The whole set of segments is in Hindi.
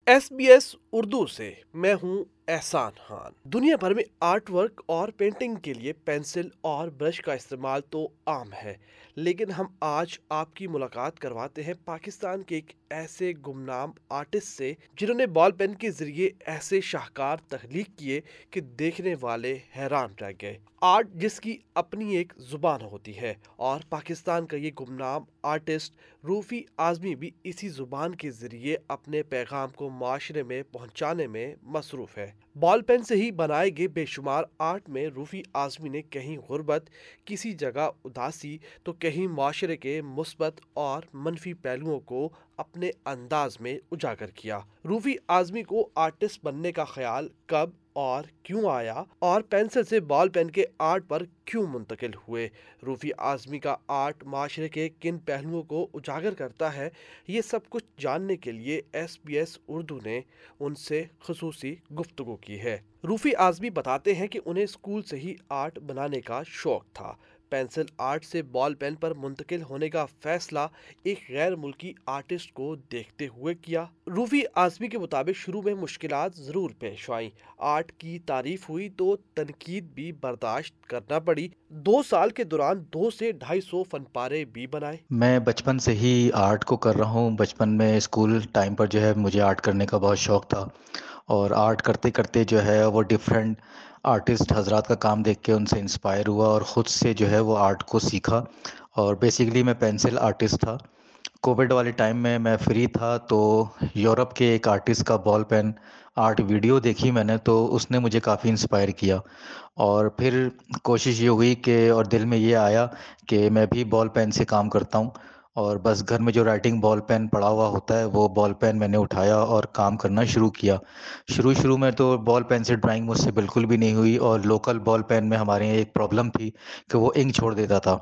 SBS उर्दू से मैं हूं एहसान खान। दुनिया भर में आर्ट वर्क और पेंटिंग के लिए पेंसिल और ब्रश का इस्तेमाल तो आम है, लेकिन हम आज आपकी मुलाकात करवाते हैं पाकिस्तान के एक ऐसे गुमनाम आर्टिस्ट से जिन्होंने बॉल पेन के जरिए ऐसे शाहकार तख्लीक किए कि देखने वाले हैरान रह गए। आर्ट जिसकी अपनी एक जुबान होती है, और पाकिस्तान का ये गुमनाम आर्टिस्ट रूफी आज़मी भी इसी जुबान के जरिए अपने पैगाम को माशरे में पहुंचाने में मसरूफ है। बॉल पेन से ही बनाए गए बेशुमार आर्ट में रूफी आज़मी ने कहीं गुर्बत, किसी जगह उदासी, तो कहीं माशरे के मुस्बत और मनफी पहलुओं को अपने अंदाज में उजागर किया। रूफी आज़मी को आर्टिस्ट बनने का ख्याल कब और क्यों आया, और पेंसिल से बॉल पेन के आर्ट पर क्यों मुंतकिल हुए, रूफी आज़मी का आर्ट माशरे के किन पहलुओं को उजागर करता है, ये सब कुछ जानने के लिए SBS उर्दू ने उनसे खुसूसी गुफ्तगू की है। रूफी आज़मी बताते हैं कि उन्हें स्कूल से ही आर्ट बनाने का शौक था। पेंसिल आर्ट से बॉल पेन पर मुंतकिल होने का फैसला एक गैर मुल्की आर्टिस्ट को देखते हुए किया। रूफी आज़मी के मुताबिक शुरू में मुश्किलात ज़रूर पेश आई। आर्ट की तारीफ हुई तो तनकीद भी बर्दाश्त करना पड़ी। 2 साल के दौरान 2 से 250 फनपारे भी बनाए। मैं बचपन से ही आर्ट को कर रहा हूँ। बचपन में स्कूल टाइम पर जो है मुझे आर्ट करने का बहुत शौक़ था और आर्ट करते करते जो है वो डिफरेंट आर्टिस्ट हजरात का काम देख के उनसे इंस्पायर हुआ और ख़ुद से जो है वो आर्ट को सीखा। और बेसिकली मैं पेंसिल आर्टिस्ट था। कोविड वाले टाइम में मैं फ्री था तो यूरोप के एक आर्टिस्ट का बॉल पेन आर्ट वीडियो देखी मैंने, तो उसने मुझे काफ़ी इंस्पायर किया। और फिर कोशिश ये हुई कि और दिल में ये आया कि मैं भी बॉल पेन से काम करता हूँ। और बस घर में जो राइटिंग बॉल पेन पड़ा हुआ होता है वो बॉल पेन मैंने उठाया और काम करना शुरू किया। शुरू में तो बॉल पेन से ड्राइंग मुझसे बिल्कुल भी नहीं हुई और लोकल बॉल पेन में हमारे यहाँ एक प्रॉब्लम थी कि वो इंक छोड़ देता था।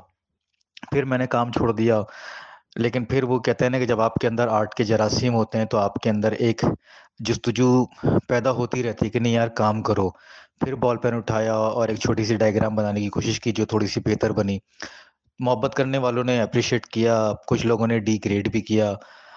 फिर मैंने काम छोड़ दिया। लेकिन फिर वो कहते हैं ना कि जब आपके अंदर आर्ट के जरासीम होते हैं तो आपके अंदर एक जुस्तजू पैदा होती रहती है कि नहीं यार काम करो। फिर बॉल पेन उठाया और एक छोटी सी डायग्राम बनाने की कोशिश की जो थोड़ी सी बेहतर बनी। मोहब्बत करने वालों ने अप्रिशिएट किया, कुछ लोगों ने डिग्रेड भी किया।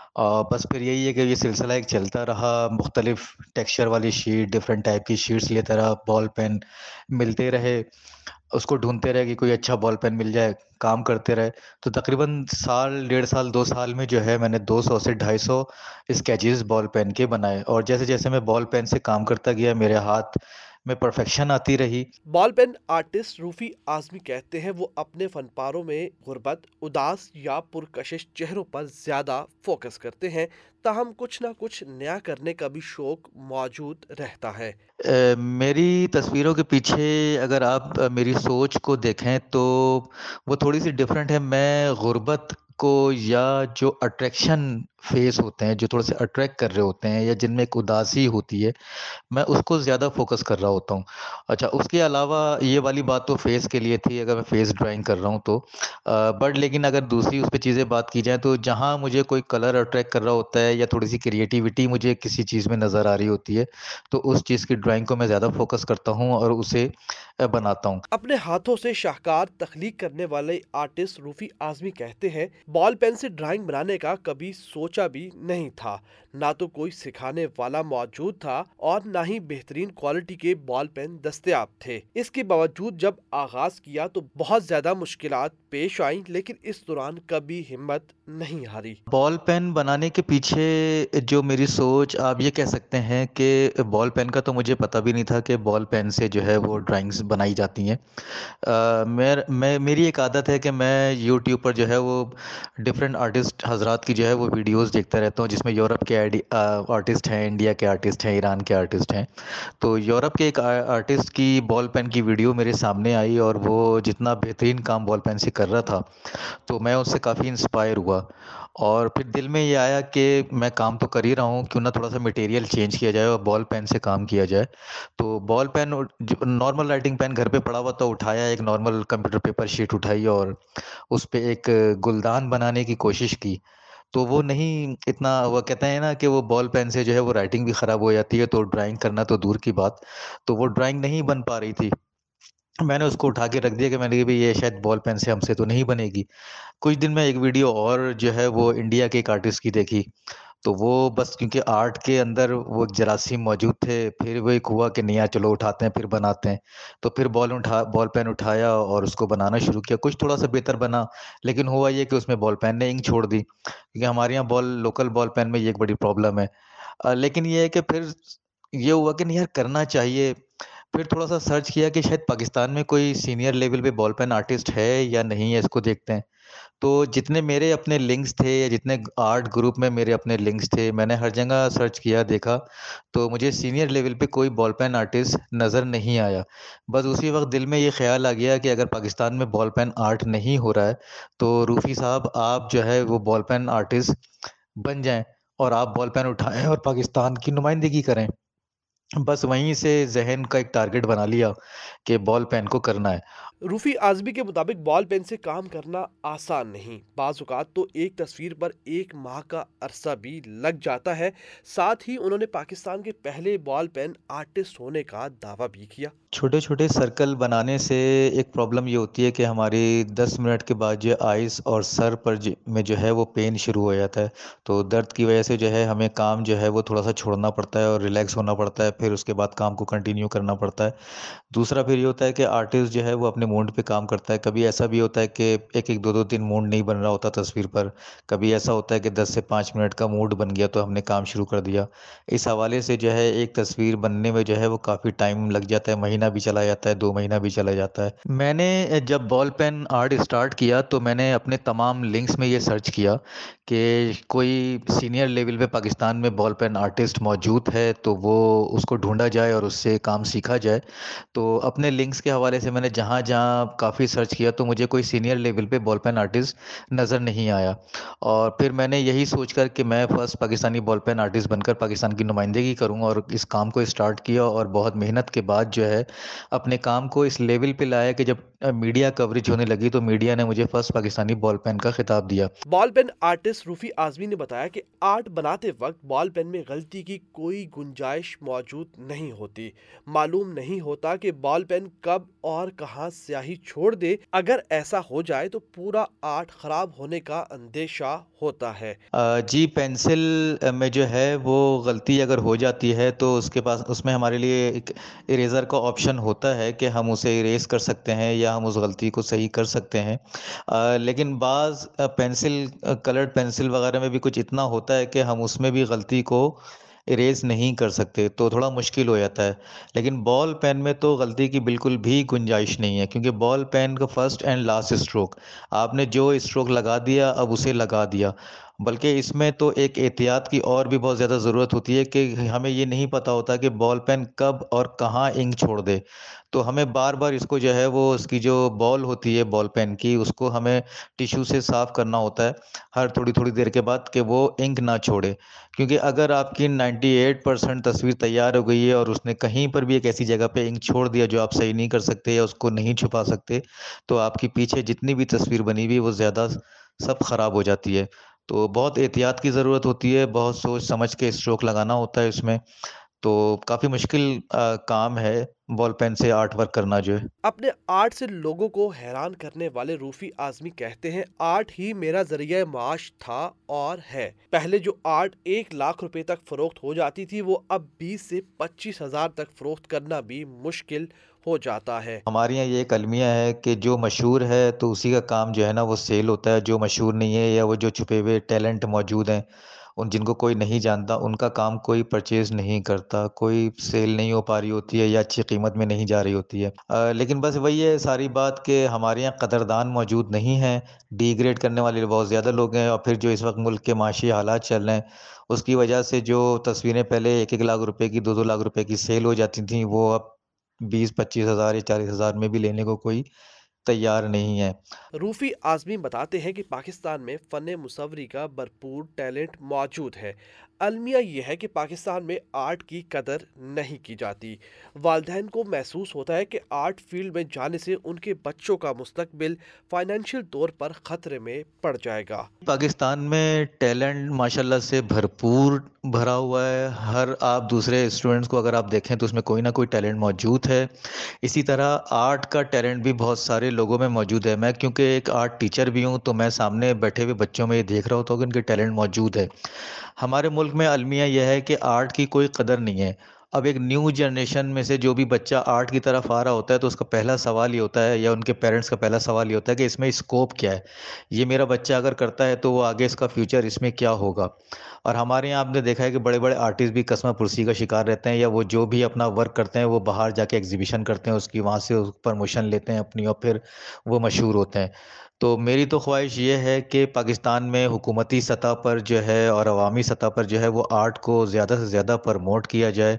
बस फिर यही है कि ये सिलसिला एक चलता रहा। मुख्तलिफ टेक्सचर वाली शीट, डिफरेंट टाइप की शीट्स लेता रहा, बॉल पेन मिलते रहे, उसको ढूँढते रहे कि कोई अच्छा बॉल पेन मिल जाए, काम करते रहे। तो तकरीबन साल, डेढ़ साल, 2 साल में जो है मैंने 200 से 250 स्केचेस बॉल पेन के बनाए और जैसे-जैसे मैं बॉल पेन से काम करता गया मेरे हाथ में परफेक्शन आती रही। Ball pen artist Rufi Azmi कहते हैं वो अपने फनपारों में गुर्बत, उदास या पुरकशिश चेहरों पर ज़्यादा फोकस करते हैं, ताहम कुछ ना कुछ नया करने का भी शौक मौजूद रहता है। मेरी तस्वीरों के पीछे अगर आप मेरी सोच को देखें तो वो थोड़ी-सी डिफरेंट है। मैं गुर्बत को या जो अट्रैक्शन फेस होते हैं, जो थोड़े से अट्रैक्ट कर रहे होते हैं या जिनमें एक उदासी होती है, मैं उसको ज़्यादा फ़ोकस कर रहा होता हूँ। अच्छा, उसके अलावा ये वाली बात तो फ़ेस के लिए थी अगर मैं फ़ेस ड्राइंग कर रहा हूँ तो। बट लेकिन अगर दूसरी उस पे चीज़ें बात की जाएँ तो जहाँ मुझे कोई कलर अट्रैक्ट कर रहा होता है या थोड़ी-सी क्रिएटिविटी मुझे किसी चीज़ में नज़र आ रही होती है, तो उस चीज़ की ड्राइंग को मैं ज़्यादा फ़ोकस करता हूँ और उसे बनाता हूँ। अपने हाथों से शाहकार तख्लीक करने वाले आर्टिस्ट रूफी आज़मी कहते हैं बॉल पेन से ड्राइंग बनाने का कभी सोचा भी नहीं था। ना तो कोई सिखाने वाला मौजूद था और ना ही बेहतरीन क्वालिटी के बॉल पेन दस्तयाब थे। इसके बावजूद जब आगाज किया तो बहुत ज्यादा मुश्किलात पेश आई, लेकिन इस दौरान कभी हिम्मत नहीं हारी। बॉल पेन बनाने के पीछे जो मेरी सोच आप ये कह सकते हैं कि बॉल पेन का तो मुझे पता भी नहीं था कि बॉल पेन से जो है वो ड्राइंग्स बनाई जाती हैं। मैं मेरी एक आदत है कि मैं यूट्यूब पर जो है वो डिफरेंट आर्टिस्ट हज़रात की जो है वो वीडियोज़ देखता रहता हूँ जिसमें यूरोप के आर्टिस्ट हैं, इंडिया के आर्टिस्ट हैं, ईरान के आर्टिस्ट हैं। तो यूरोप के एक आर्टिस्ट की बॉल पेन की वीडियो मेरे सामने आई और वो जितना बेहतरीन काम बॉल पेन से कर रहा था, तो मैं उससे काफ़ी इंस्पायर हुआ। और फिर दिल में ये आया कि मैं काम तो कर ही रहा हूँ, क्यों ना थोड़ा-सा मटेरियल चेंज किया जाए और बॉल पेन से काम किया जाए। तो बॉल पेन और जो नॉर्मल राइटिंग पेन घर पे पड़ा हुआ था, उठाया, एक नॉर्मल कंप्यूटर पेपर शीट उठाई और उस पे एक गुलदान बनाने की कोशिश की। तो वो नहीं इतना, वो कहते हैं ना कि वो बॉल पेन से जो है वो राइटिंग भी ख़राब हो जाती है, तो ड्राइंग करना तो दूर की बात। तो वो ड्राइंग नहीं बन पा रही थी। मैंने उसको उठा के रख दिया कि मैंने कहा भई ये शायद बॉल पेन से हमसे तो नहीं बनेगी। कुछ दिन में एक वीडियो और जो है वो इंडिया के एक आर्टिस्ट की देखी। तो वो बस क्योंकि आर्ट के अंदर वो एक जरासीम मौजूद थे, फिर वो एक हुआ कि नहीं यार चलो उठाते हैं, फिर बनाते हैं। तो फिर बॉल पेन उठाया और उसको बनाना शुरू किया। कुछ थोड़ा-सा बेहतर बना, लेकिन हुआ ये कि उसमें बॉल पेन ने इंक छोड़ दी, क्योंकि हमारे यहाँ लोकल बॉल पेन में ये एक बड़ी प्रॉब्लम है। लेकिन ये है कि फिर ये हुआ कि नहीं यार करना चाहिए। फिर थोड़ा-सा सर्च किया कि शायद पाकिस्तान में कोई सीनियर लेवल पे बॉल पेन आर्टिस्ट है या नहीं है, इसको देखते हैं। तो जितने मेरे अपने लिंक्स थे या जितने आर्ट ग्रुप में मेरे अपने लिंक्स थे, मैंने हर जगह सर्च किया, देखा, तो मुझे सीनियर लेवल पे कोई बॉल पेन आर्टिस्ट नज़र नहीं आया। बस उसी वक़्त दिल में ये ख़्याल आ गया कि अगर पाकिस्तान में बॉल पेन आर्ट नहीं हो रहा है, तो रूफ़ी साहब आप जो है वो बॉल पेन आर्टिस्ट बन जाएँ और आप बॉल पेन उठाएँ और पाकिस्तान की नुमाइंदगी करें। बस वहीं से ज़हन का एक टारगेट बना लिया कि बॉल पेन को करना है। रूफी आज़मी के मुताबिक बॉल पेन से काम करना आसान नहीं, बाज़ औक़ात तो एक तस्वीर पर 1 माह का अरसा भी लग जाता है। साथ ही उन्होंने पाकिस्तान के पहले बॉल पेन आर्टिस्ट होने का दावा भी किया। छोटे-छोटे सर्कल बनाने से एक प्रॉब्लम ये होती है कि हमारी 10 मिनट के बाद जो आइज़ और सर पर में जो है वो पेन शुरू हो जाता है। तो दर्द की वज़ह से जो है हमें काम जो है वो थोड़ा-सा छोड़ना पड़ता है और रिलैक्स होना पड़ता है, फिर उसके बाद काम को कंटिन्यू करना पड़ता है। दूसरा फिर ये होता है कि आर्टिस्ट जो है वो अपने मूड पे काम करता है। कभी ऐसा भी होता है कि 1-1, 2-2, 3 मूड नहीं बन रहा होता तस्वीर पर। कभी ऐसा होता है कि 10 से 5 मिनट का मूड बन गया तो हमने काम शुरू कर दिया। इस हवाले से जो है एक तस्वीर बनने में जो है वो काफ़ी टाइम लग जाता है, महीना भी चला जाता है, 2 महीना भी चला जाता है। मैंने जब बॉल पेन आर्ट स्टार्ट किया तो मैंने अपने तमाम लिंक्स में ये सर्च किया कि कोई सीनियर लेवल पे पाकिस्तान में बॉल पेन आर्टिस्ट मौजूद है तो वो उसको ढूँढा जाए और उससे काम सीखा जाए। तो अपने लिंक्स के हवाले से मैंने जहाँ-जहाँ काफ़ी सर्च किया तो मुझे कोई सीनियर लेवल पे बॉल पेन आर्टिस्ट नज़र नहीं आया। और फिर मैंने यही सोचकर कि मैं first Pakistani ball pen artist बनकर पाकिस्तान की नुमाइंदगी करूँगा और इस काम को स्टार्ट किया और बहुत मेहनत के बाद जो है अपने काम को इस लेवल पे लाया कि जब मीडिया कवरेज होने लगी तो मीडिया ने मुझे फर्स्ट पाकिस्तानी बॉल पेन का खिताब दिया। Ball pen artist Rufi Azmi ने बताया कि आर्ट बनाते वक्त बॉल पेन में गलती की कोई गुंजाइश मौजूद नहीं होती। मालूम नहीं होता कि बॉल पेन कब और कहां स्याही छोड़ दे। अगर ऐसा हो जाए तो पूरा आर्ट खराब होने का अंदेशा होता है। जी, पेंसिल में जो है वो गलती अगर हो जाती है तो उसके पास उसमें हमारे लिए एक इरेज़र का ऑप्शन होता है कि हम उसे इरेज़ कर सकते हैं या हम उस गलती को सही कर सकते हैं। लेकिन बाज़ पेंसिल कलर्ड पेंसिल वग़ैरह में भी कुछ इतना होता है कि हम उसमें भी गलती को इरेज़ नहीं कर सकते, तो थोड़ा मुश्किल हो जाता है। लेकिन बॉल पेन में तो गलती की बिल्कुल भी गुंजाइश नहीं है क्योंकि बॉल पेन का फर्स्ट एंड लास्ट स्ट्रोक, आपने जो स्ट्रोक लगा दिया अब उसे लगा दिया। बल्कि इसमें तो एक एहतियात की और भी बहुत ज़्यादा ज़रूरत होती है कि हमें ये नहीं पता होता कि बॉल पेन कब और कहाँ इंक छोड़ दे। तो हमें बार-बार इसको जो है वो उसकी जो बॉल होती है बॉल पेन की उसको हमें टिश्यू से साफ़ करना होता है हर थोड़ी-थोड़ी देर के बाद कि वो इंक ना छोड़े। क्योंकि अगर आपकी 98% तस्वीर तैयार हो गई है और उसने कहीं पर भी एक ऐसी जगह पे इंक छोड़ दिया जो आप सही नहीं कर सकते या उसको नहीं छुपा सकते, तो आपकी पीछे जितनी भी तस्वीर बनी हुई है वो ज़्यादा सब ख़राब हो जाती है। तो बहुत एहतियात की ज़रूरत होती है, बहुत सोच समझ के स्ट्रोक लगाना होता है इसमें, तो काफ़ी मुश्किल काम है बॉल पेन से आर्ट वर्क करना जो है। अपने आर्ट से लोगों को हैरान करने वाले रूफी आज़मी कहते हैं, आर्ट ही मेरा जरिया माश था और है। पहले जो आर्ट 1 लाख रुपए तक फरोख्त हो जाती थी वो अब 20 से 25 हज़ार तक फरोख्त करना भी मुश्किल हो जाता है। हमारे यहाँ ये एक अलमिया है कि जो मशहूर है तो उसी का काम जो है ना वो सेल होता है, जो मशहूर नहीं है या वो जो छुपे हुए टैलेंट मौजूद हैं, उन जिनको कोई नहीं जानता उनका काम कोई परचेज़ नहीं करता, कोई सेल नहीं हो पा रही होती है या अच्छी कीमत में नहीं जा रही होती है। लेकिन बस वही है सारी बात कि हमारे यहाँ कदरदान मौजूद नहीं हैं, डिग्रेड करने वाले बहुत ज़्यादा लोग हैं और फिर जो इस वक़्त मुल्क के माशी हालात चल रहे हैं, उसकी वजह से जो तस्वीरें पहले 1-1 लाख रुपए की, 2-2 लाख रुपए की सेल हो जाती थी, वो अब 20-25 हज़ार या 40 हज़ार में भी लेने को कोई तैयार नहीं है। रूफी आज़मी बताते हैं कि पाकिस्तान में फ़न मुसव्वरी का भरपूर टैलेंट मौजूद है। अलमिया यह है कि पाकिस्तान में आर्ट की कदर नहीं की जाती। वालिदैन को महसूस होता है कि आर्ट फील्ड में जाने से उनके बच्चों का मुस्तकबिल फाइनेंशियल तौर पर ख़तरे में पड़ जाएगा। पाकिस्तान में टैलेंट माशाल्लाह से भरपूर भरा हुआ है। हर आप दूसरे स्टूडेंट्स को अगर आप देखें तो उसमें कोई ना कोई टैलेंट मौजूद है। इसी तरह आर्ट का टैलेंट भी बहुत सारे लोगों में मौजूद है। मैं क्योंकि एक आर्ट टीचर भी हूँ तो मैं सामने बैठे हुए बच्चों में ये देख रहा होता हूँ कि उनके टैलेंट मौजूद है। हमारे मुल्क में अलमिया यह है कि आर्ट की कोई कदर नहीं है। अब एक न्यू जनरेशन में से जो भी बच्चा आर्ट की तरफ आ रहा होता है, तो उसका पहला सवाल ये होता है या उनके पेरेंट्स का पहला सवाल ये होता है कि इसमें स्कोप क्या है? ये मेरा बच्चा अगर करता है, तो वो आगे इसका फ्यूचर इसमें क्या होगा? और हमारे यहाँ आपने देखा है कि बड़े-बड़े आर्टिस्ट भी कसम-पुर्सी का शिकार रहते हैं या वो जो भी अपना वर्क करते हैं, वो बाहर जाके एग्ज़िबिशन करते हैं, उसकी वहाँ से प्रमोशन लेते हैं अपनी और फिर वो मशहूर होते हैं। तो मेरी तो ख़्वाहिश ये है कि पाकिस्तान में हुकूमती सतह पर जो है और अवामी सतह पर जो है वो आर्ट को ज़्यादा से ज़्यादा प्रमोट किया जाए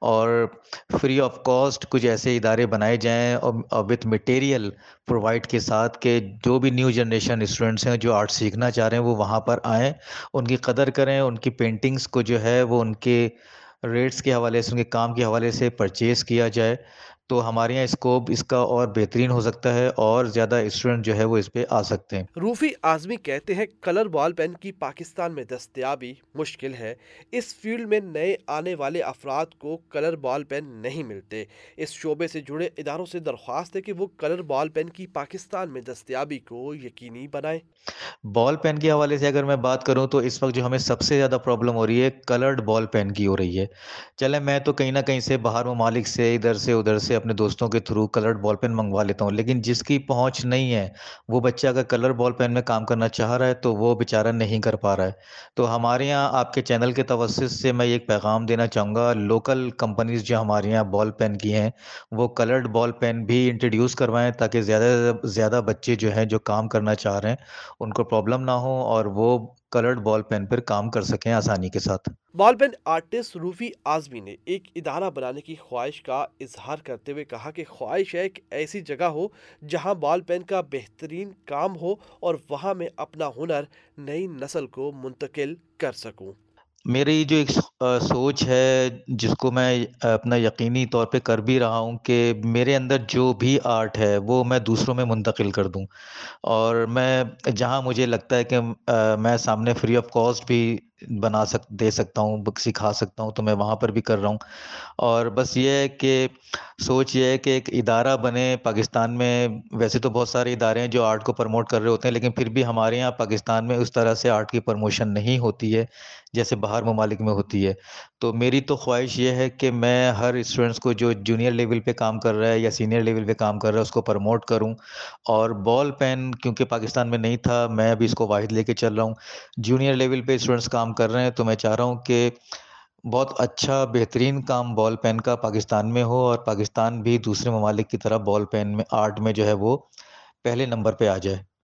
और फ्री ऑफ कॉस्ट कुछ ऐसे इदारे बनाए जाएँ और विथ मटेरियल प्रोवाइड के साथ कि जो भी न्यू जनरेशन स्टूडेंट्स हैं जो आर्ट सीखना चाह रहे हैं वो वहाँ पर आएँ, उनकी कदर करें, उनकी पेंटिंग्स को जो है वो उनके रेट्स के हवाले से, उनके काम के हवाले से परचेज़ किया जाए। तो हमारे यहाँ स्कोप इसका और बेहतरीन हो सकता है और ज़्यादा स्टूडेंट जो है वो इस पे आ सकते हैं। रूफी आज़मी कहते हैं कलर बॉल पेन की पाकिस्तान में दस्तयाबी मुश्किल है। इस फील्ड में नए आने वाले अफराद को कलर बॉल पेन नहीं मिलते। इस शोबे से जुड़े इदारों से दरख्वास्त है कि वो कलर बॉल पेन की पाकिस्तान में दस्तयाबी को यकीनी बनाएं। बॉल पेन के हवाले से अगर मैं बात करूँ तो इस वक़्त जो हमें सबसे ज़्यादा प्रॉब्लम हो रही है कलर्ड बॉल पेन की हो रही है। चलें मैं तो कहीं न कहीं से बाहर ममालिक से इधर से उधर से अपने दोस्तों के थ्रू कलर्ड बॉल पेन मँगवा लेता हूँ। लेकिन जिसकी पहुँच नहीं है, वो बच्चा अगर कलर बॉल पेन में काम करना चाह रहा है तो वो बेचारा नहीं कर पा रहा है। तो हमारे यहाँ आपके चैनल के तवज्जुह से मैं एक पैगाम देना चाहूँगा लोकल कंपनीज़ जो हमारे यहाँ बॉल पेन की हैं, वो कलर्ड बॉल पेन भी इंट्रोड्यूस करवाएँ ताकि ज़्यादा से ज़्यादा बच्चे जो हैं जो काम करना चाह रहे हैं उनको प्रॉब्लम ना हो और वो कलर्ड बॉल पेन पर काम कर सकें आसानी के साथ। Ball pen artist Rufi Azmi ने एक इदारा बनाने की ख्वाहिश का इजहार करते हुए कहा कि ख्वाहिश है कि ऐसी जगह हो जहां बॉल पेन का बेहतरीन काम हो और वहां मैं अपना हुनर नई नस्ल को मुंतकिल कर सकूं। मेरी जो एक सोच है जिसको मैं अपना यकीनी तौर पे कर भी रहा हूँ कि मेरे अंदर जो भी आर्ट है वो मैं दूसरों में मुंतकिल कर दूँ। और मैं जहाँ मुझे लगता है कि मैं सामने फ्री ऑफ कॉस्ट भी बना सक दे सकता हूँ, बुक सिखा सकता हूँ, तो मैं वहाँ पर भी कर रहा हूँ। और बस ये है कि सोच ये है कि एक इदारा बने पाकिस्तान में वैसे तो बहुत सारे इदारे हैं जो आर्ट को प्रमोट कर रहे होते हैं, लेकिन फिर भी हमारे यहाँ पाकिस्तान में उस तरह से आर्ट की प्रमोशन नहीं होती है, जैसे बाहर ममालिक में होती है। तो मेरी तो ख्वाहिश ये है कि मैं हर स्टूडेंट्स को जो जूनियर लेवल पे काम कर रहा है या सीनियर लेवल पे काम कर रहा है, उसको प्रमोट करूँ और बॉल पेन क्योंकि पाकिस्तान में नहीं था, मैं अभी इसको वाहिद लेके चल रहा हूँ। जूनियर लेवल पे स्टूडेंट्स काम कर रहे हैं, तो मैं चाह रहा हूँ कि बहुत अच्छा बेहतरीन काम बॉल पेन का पाकिस्तान में हो और पाकिस्तान भी दूसरे ममालिक की तरह बॉल पेन में आर्ट में जो है वो पहले नंबर पे आ जाए।